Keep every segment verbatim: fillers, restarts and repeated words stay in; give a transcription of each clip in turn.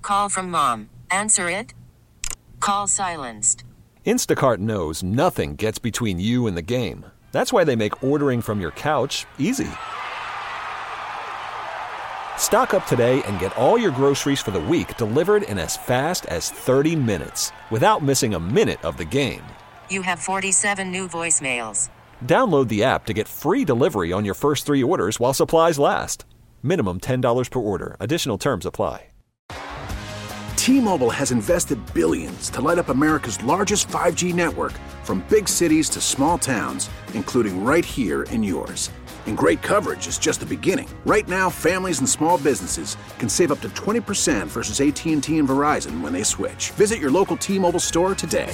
Call from mom. Answer it. Call silenced. Instacart knows nothing gets between you and the game. That's why they make ordering from your couch easy. Stock up today and get all your groceries for the week delivered in as fast as thirty minutes without missing a minute of the game. You have forty-seven new voicemails. Download the app to get free delivery on your first three orders while supplies last. Minimum ten dollars per order. Additional terms apply. T-Mobile has invested billions to light up America's largest five G network, from big cities to small towns, including right here in yours. And great coverage is just the beginning. Right now, families and small businesses can save up to twenty percent versus A T and T and Verizon when they switch. Visit your local T-Mobile store today.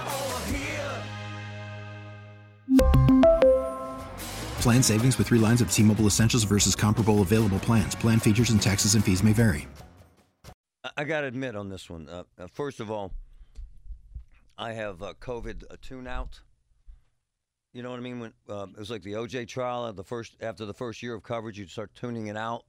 Plan savings with three lines of T-Mobile Essentials versus comparable available plans. Plan features and taxes and fees may vary. I got to admit on this one, uh, uh, first of all, I have uh, COVID uh, tune-out. You know what I mean? When uh, it was like the O J trial, at the first after the first year of coverage, you'd start tuning it out.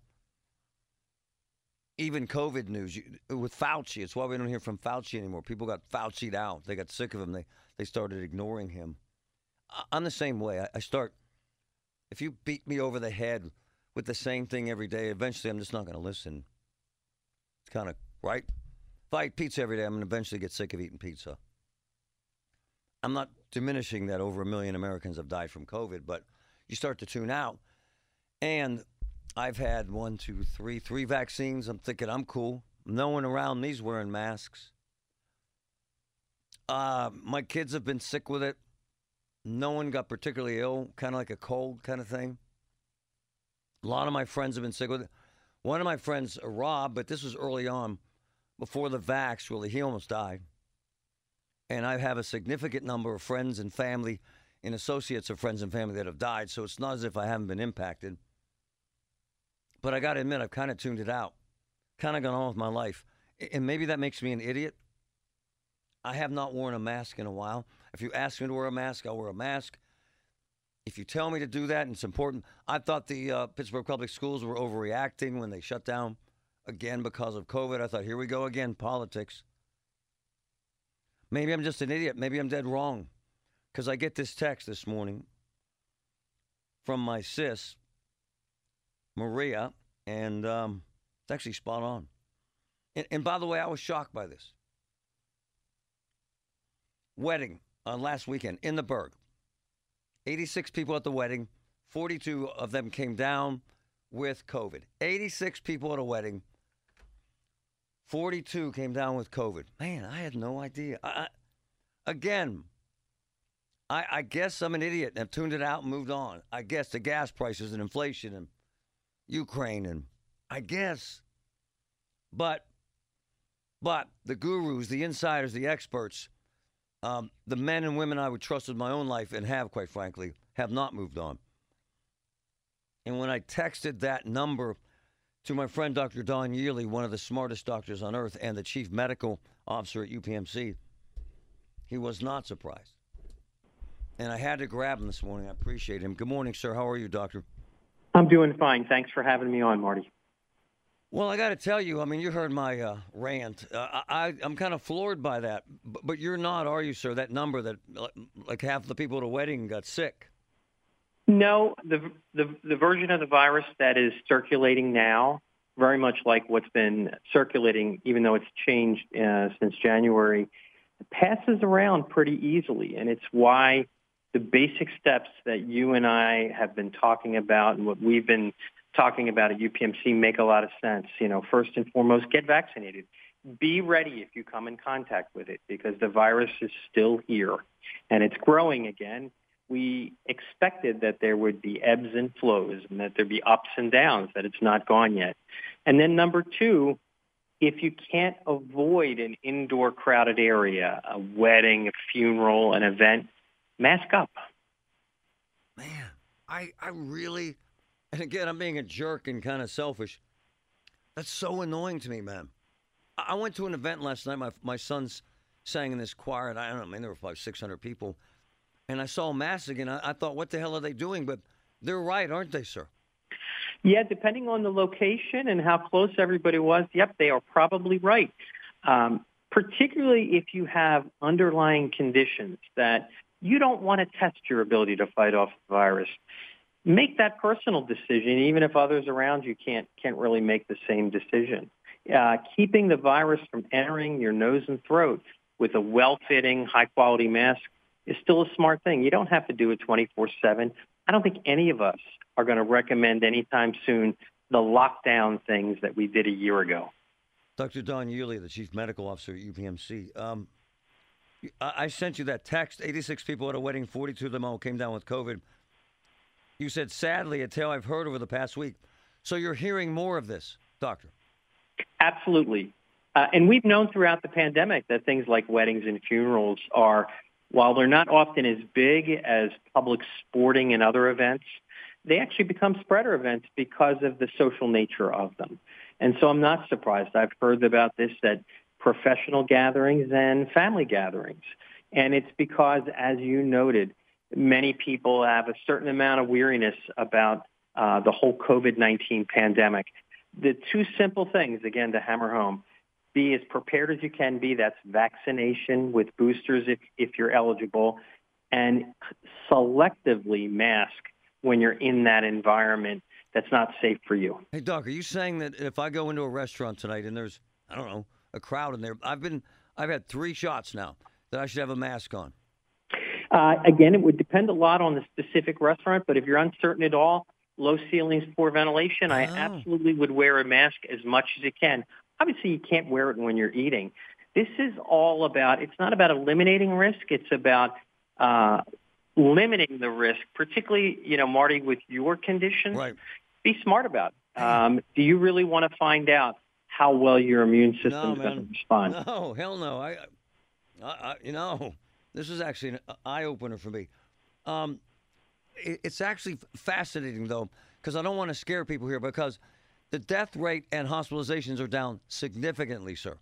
Even COVID news you, with Fauci, it's why we don't hear from Fauci anymore. People got Fauci'd out. They got sick of him. They they started ignoring him. I, I'm the same way. I, I start, if you beat me over the head with the same thing every day, eventually I'm just not going to listen. It's kind of, right? If I eat pizza every day, I'm going to eventually get sick of eating pizza. I'm not diminishing that over a million Americans have died from COVID, but you start to tune out. And I've had one, two, three, three vaccines. I'm thinking I'm cool. No one around me's wearing masks. Uh, my kids have been sick with it. No one got particularly ill, kind of like a cold kind of thing. A lot of my friends have been sick with it. One of my friends, uh, Rob, but this was early on, before the vax, really, he almost died. And I have a significant number of friends and family and associates of friends and family that have died, so it's not as if I haven't been impacted. But I got to admit, I've kind of tuned it out, kind of gone on with my life. And maybe that makes me an idiot. I have not worn a mask in a while. If you ask me to wear a mask, I'll wear a mask. If you tell me to do that and it's important, I thought the uh, Pittsburgh Public Schools were overreacting when they shut down again because of COVID. I thought, here we go again, politics. Maybe I'm just an idiot. Maybe I'm dead wrong. Because I get this text this morning from my sis, Maria, and um, it's actually spot on. And, and by the way, I was shocked by this. Wedding uh, last weekend in the Berg. eighty-six people at the wedding. forty-two of them came down with COVID. eighty-six people at a wedding. forty-two came down with COVID. Man, I had no idea. I, I, again, I, I guess I'm an idiot and have tuned it out and moved on. I guess the gas prices and inflation and Ukraine and I guess. But, but the gurus, the insiders, the experts, um, the men and women I would trust with my own life and have, quite frankly, have not moved on. And when I texted that number to my friend Doctor Don Yearley, one of the smartest doctors on earth and the chief medical officer at U P M C, he was not surprised. And I had to grab him this morning. I appreciate him. Good morning, sir. How are you, doctor? I'm doing fine. Thanks for having me on, Marty. Well, I got to tell you, I mean, you heard my uh, rant. Uh, I, I'm kind of floored by that. But, but you're not, are you, sir? That number that like half the people at a wedding got sick. No, the, the the version of the virus that is circulating now, very much like what's been circulating, even though it's changed uh, since January, passes around pretty easily. And it's why the basic steps that you and I have been talking about and what we've been talking about at U P M C make a lot of sense. You know, first and foremost, get vaccinated. Be ready if you come in contact with it, because the virus is still here and it's growing again. We expected that there would be ebbs and flows and that there'd be ups and downs, that it's not gone yet. And then number two, if you can't avoid an indoor crowded area, a wedding, a funeral, an event, mask up. Man, I, I really, and again, I'm being a jerk and kind of selfish. That's so annoying to me, man. I went to an event last night. My my sons sang in this choir, and I don't know, I mean, there were probably six hundred people. And I saw masks again. I, I thought, what the hell are they doing? But they're right, aren't they, sir? Yeah, depending on the location and how close everybody was, yep, they are probably right. Um, particularly if you have underlying conditions that you don't want to test your ability to fight off the virus. Make that personal decision, even if others around you can't can't really make the same decision. Uh, keeping the virus from entering your nose and throat with a well-fitting, high-quality mask is still a smart thing. You don't have to do it twenty-four seven. I don't think any of us are going to recommend anytime soon the lockdown things that we did a year ago. Doctor Don Eulia, the Chief Medical Officer at U P M C. Um, I, I sent you that text. eighty-six people at a wedding, forty-two of them all came down with COVID. You said, sadly, a tale I've heard over the past week. So you're hearing more of this, Doctor? Absolutely. Uh, and we've known throughout the pandemic that things like weddings and funerals are, while they're not often as big as public sporting and other events, they actually become spreader events because of the social nature of them. And so I'm not surprised. I've heard about this at professional gatherings and family gatherings. And it's because, as you noted, many people have a certain amount of weariness about uh, the whole COVID nineteen pandemic. The two simple things, again, to hammer home, be as prepared as you can be. That's vaccination with boosters if, if you're eligible, and selectively mask when you're in that environment that's not safe for you. Hey, Doc, are you saying that if I go into a restaurant tonight and there's, I don't know, a crowd in there, I've been, I've had three shots now, that I should have a mask on? Uh, again, it would depend a lot on the specific restaurant, but if you're uncertain at all, low ceilings, poor ventilation, oh. I absolutely would wear a mask as much as you can. Obviously, you can't wear it when you're eating. This is all about, it's not about eliminating risk. It's about uh, limiting the risk, particularly, you know, Marty, with your conditions. Right. Be smart about it. Um, do you really want to find out how well your immune system no, is man. going to respond? No, hell no. I, I, I you know, this is actually an eye-opener for me. Um, it, it's actually fascinating, though, because I don't want to scare people here, because the death rate and hospitalizations are down significantly, sir.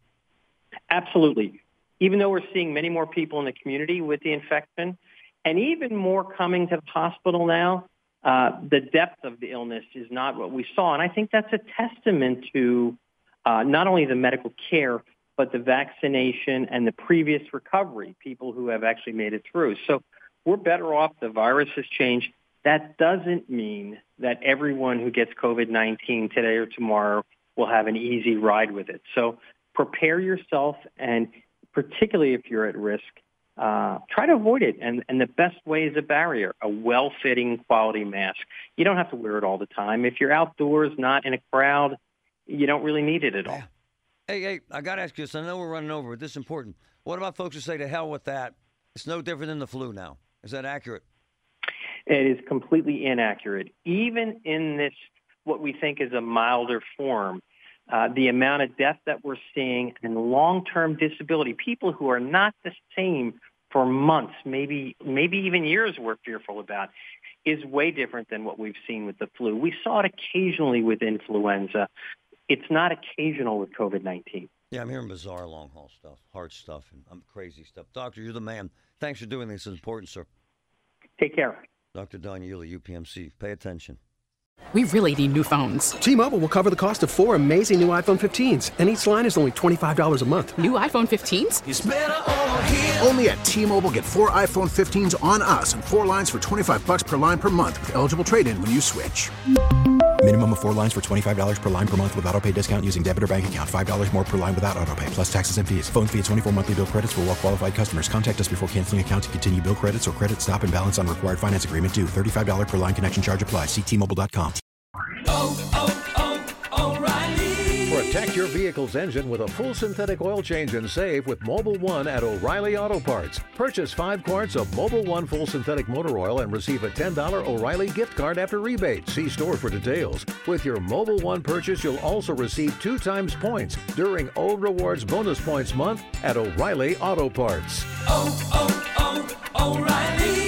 Absolutely. Even though we're seeing many more people in the community with the infection, and even more coming to the hospital now, uh, the depth of the illness is not what we saw. And I think that's a testament to uh, not only the medical care, but the vaccination and the previous recovery, people who have actually made it through. So we're better off. The virus has changed. That doesn't mean that everyone who gets COVID nineteen today or tomorrow will have an easy ride with it. So prepare yourself, and particularly if you're at risk, uh, try to avoid it. And, and the best way is a barrier, a well-fitting quality mask. You don't have to wear it all the time. If you're outdoors, not in a crowd, you don't really need it at all. Hey, hey, I got to ask you this. I know we're running over, but this is important. What about folks who say, to hell with that? It's no different than the flu now. Is that accurate? It is completely inaccurate. Even in this, what we think is a milder form, uh, the amount of death that we're seeing and long-term disability, people who are not the same for months, maybe maybe even years we're fearful about, is way different than what we've seen with the flu. We saw it occasionally with influenza. It's not occasional with COVID nineteen. Yeah, I'm hearing bizarre long-haul stuff, hard stuff, and um, crazy stuff. Doctor, you're the man. Thanks for doing this. It's important, sir. Take care. Doctor Don Eulia, U P M C. Pay attention. We really need new phones. T-Mobile will cover the cost of four amazing new iPhone fifteens, and each line is only twenty-five dollars a month. New iPhone fifteens? It's better over here. Only at T-Mobile, get four iPhone fifteens on us and four lines for twenty-five bucks per line per month with eligible trade-in when you switch. Minimum of four lines for twenty-five dollars per line per month with autopay discount using debit or bank account. five dollars more per line without autopay, plus taxes and fees. Phone fee at twenty-four monthly bill credits for well-qualified customers. Contact us before canceling account to continue bill credits or credit stop and balance on required finance agreement due. thirty-five dollars per line connection charge applies. See T Mobile dot com. Oh, oh, oh, O'Reilly. Protect your vehicle's engine with a full synthetic oil change and save with Mobil One at O'Reilly Auto Parts. Purchase five quarts of Mobil One full synthetic motor oil and receive a ten dollars O'Reilly gift card after rebate. See store for details. With your Mobil One purchase, you'll also receive two times points during O Rewards Bonus Points Month at O'Reilly Auto Parts. Oh, oh, oh, O'Reilly.